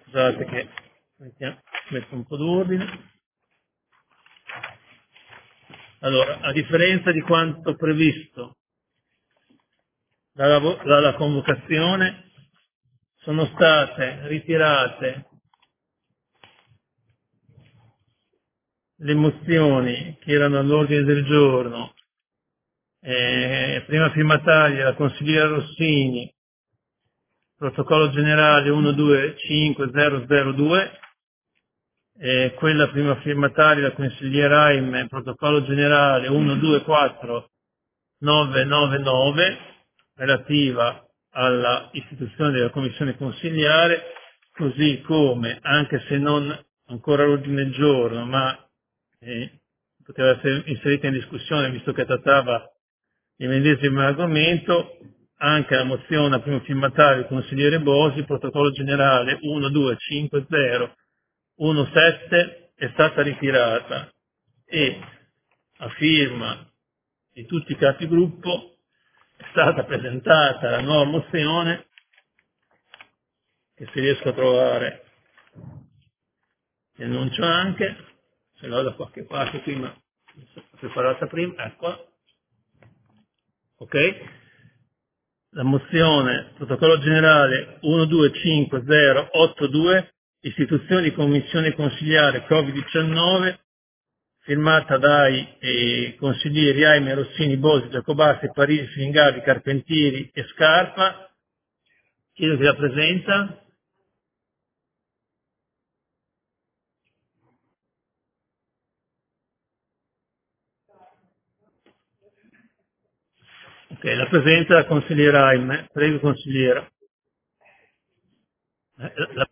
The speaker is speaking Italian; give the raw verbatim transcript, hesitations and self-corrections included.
Scusate che mettiamo, metto un po' d'ordine. Allora, a differenza di quanto previsto dalla, dalla convocazione, sono state ritirate le mozioni che erano all'ordine del giorno, eh, prima firmataria la consigliera Rossini, protocollo generale uno due cinque zero zero due, eh, quella prima firmataria la consigliera Raime, protocollo generale uno due quattro nove nove nove, relativa alla istituzione della commissione consigliare, così come, anche se non ancora all'ordine del giorno, ma eh, poteva essere inserita in discussione visto che trattava il medesimo argomento, anche la mozione a primo firmatario del consigliere Bosi, protocollo generale uno due cinque zero uno sette, è stata ritirata e a firma di tutti i capigruppo è stata presentata la nuova mozione, che se riesco a trovare vi annuncio anche, se l'ho da qualche parte prima, l'ho preparata prima, eccola, ok? La mozione protocollo generale uno due cinque zero otto due, istituzione di commissione consigliare Covid diciannove, firmata dai eh, consiglieri Aime, Rossini, Bosi, Giacobassi, Parisi, Fingardi, Carpentieri e Scarpa. Chiedo chi la presenta. Ok, la presenta la consigliera Aime. Prego, consigliera. Eh, la